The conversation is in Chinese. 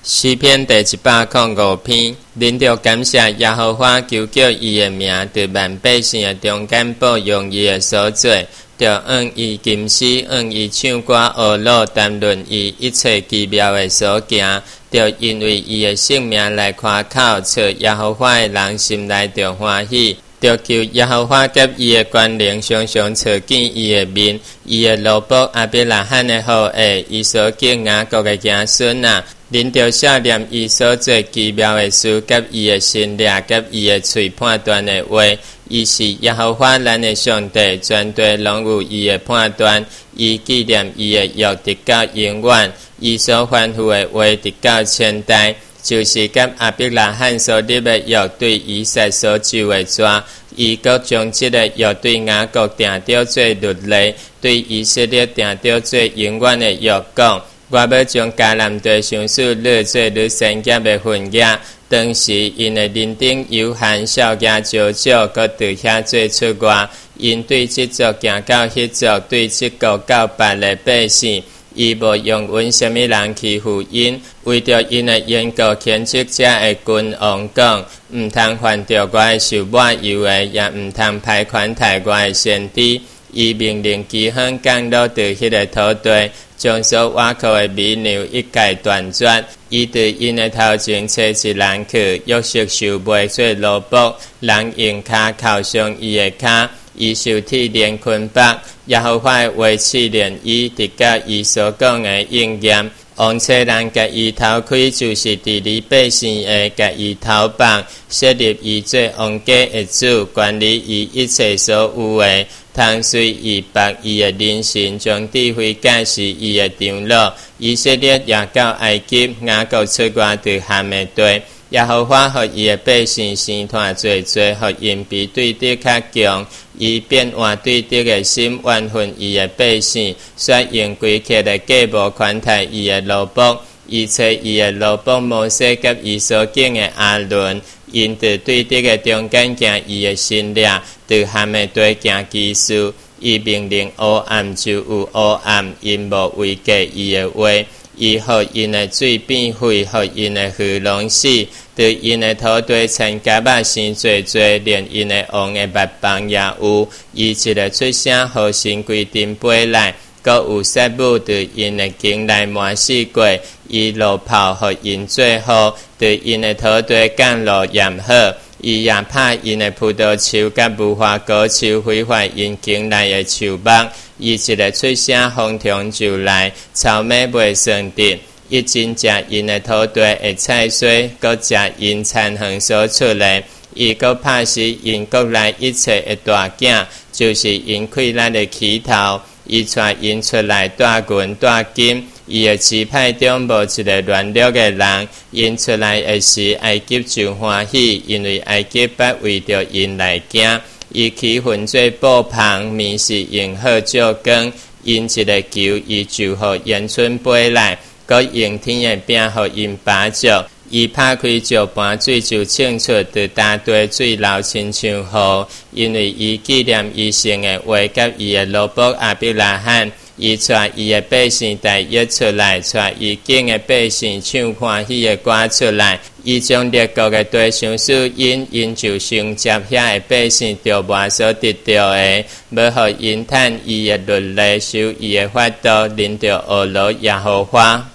诗篇第105篇，恁着感谢耶和华，求叫伊的名伫万百姓的中间保用伊的所做，着按伊吟诗，按伊唱歌学乐，谈论伊一切奇妙的所行，着因为伊的性命来夸口，找耶和华的人心内着欢喜。着求耶和华甲伊的关联，常常找见伊的面。伊的奴仆亚伯拉罕的后裔，伊所敬雅各的子孙啊，恁着想念伊所做奇妙的事，甲伊的心力，甲伊的嘴判断的话。伊是耶和华咱的上帝，全地拢有伊的判断。伊纪念伊的约直到永远，伊所吩咐的话直到千代。就是甲亚伯拉罕所立的约，对以撒所授的纸，伊阁将这个约对雅各定着做律例，对以色列定着做永远的约讲。我要将迦南地上属日做日生业的分业，当时因的人丁有限，少业少少，阁伫遐做出外。因对这族行到迄族，对这个到别的百姓。伊无用阮什么人欺负因，为着因的缘故，牵制者的君王讲，毋通犯着我的受抹油的，也毋通歹款待我的先知。伊命令饥荒降落伫迄个土地，将所挖苦的美牛一概断绝。伊伫因的头前找一人去，约束受卖做奴仆，人用骹扣上伊的骹。伊受铁链捆绑，耶和华的话试炼伊，直到伊所讲的应验。王找人甲伊头开，就是伫离百姓的甲伊头绑，设立伊做王家的主，管理伊一切所有的，通随伊别伊的人心，将智慧教示伊的长老。以色列也到埃及，雅各出外伫含的地。耶和华予伊的百姓生团做做，予因比对敌较强。伊变换对敌的心，怨恨伊的百姓，率用规克的计谋款待伊的奴仆。伊找伊的奴仆摩西，甲伊所敬的阿伦，因伫对敌的中间行伊的心力，伫含的地行奇事。伊命令黑暗就有黑暗，因无违背伊的话。伊予因的水变血，予因的鱼龙死，对因的土地参甲仔生做做，连因的王的目棒也有。伊一个出声，予神规定飞来，阁有杀母对因的境内满死过。伊落炮予因做好，对因的土地降落严好。伊也拍因的葡萄树甲无花果树，毁坏因境内的树木。伊一个出声，风潮就来，草莓袂算得。伊真食因的土地的菜水，阁食因田园所出来。伊阁拍死因国内一切的大囝，就是因溃烂的起头。伊带因出来大群大金。伊的支派中无一个软弱的人，因出来的时，埃及就欢喜，因为埃及不为着因来惊。伊起分做布棚，面是用好照光，因一个球，伊就予烟春飞来，佮用天的饼予因把着。伊拍开石盘，水就冲出，伫大地水流亲像雨，因为伊纪念伊生的话，甲伊的奴仆亚伯拉罕。伊带伊的百姓带约出来，带伊敬的百姓唱欢喜的歌出来。伊将列国的地上属因就承接遐的百姓着无所得到的，要予因趁伊的律例，守伊的法度，领着学罗耶和华。